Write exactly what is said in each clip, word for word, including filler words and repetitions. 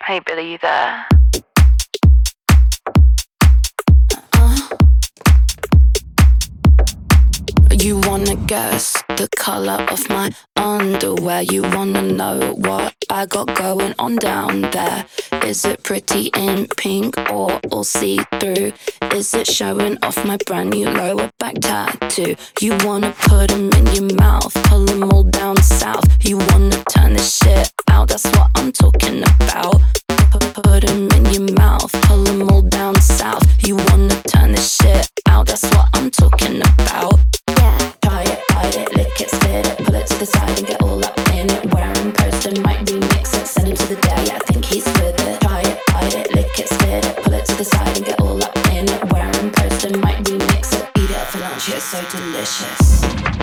Hey Billy, you there? You wanna guess the color of my underwear? You wanna know what I got going on down there? Is it pretty in pink or all see-through? Is it showing off my brand new lower back tattoo? You wanna put them in your mouth, pull them all down south. You wanna turn this shit out, that's what I'm talking about. Put them in your mouth, pull them all down south. You wanna turn this shit out, that's what I'm talking about. Try it, bite it, lick it, spit it, pull it to the side and get all up in it. Wearing poster, might remix it, send him to the day, I think he's with it. Try it, bite it, lick it, spit it, pull it to the side and get all up in it. Wearing poster, might remix it, eat it for lunch, it's so delicious.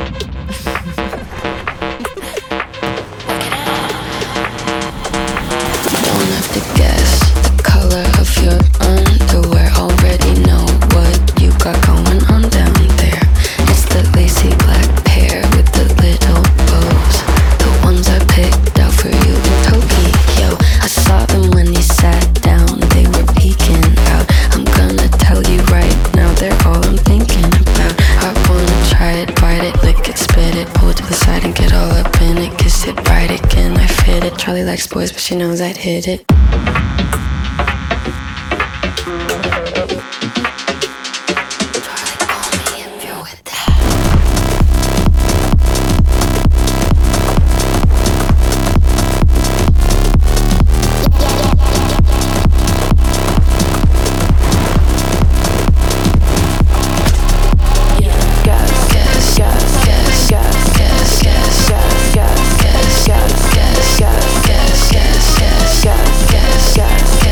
Don't have to guess the color of your underwear, already know what you got going on down there. It's the lacy black pair with the little bows, the ones I picked out for you in Tokyo. I saw them when you sat down, they were peeking out. I'm gonna tell you right now, they're all I'm thinking about. I wanna try it, bite it, lick it, spit it, pull it to the side and get all up in it. Kiss it, right again, I fit it. Charlie likes boys, but she knows I'd hit it.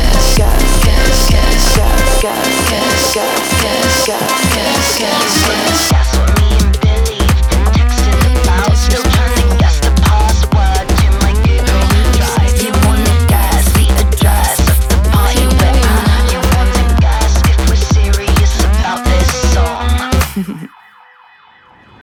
Gas, gas, gas, gas, gas, gas, gas.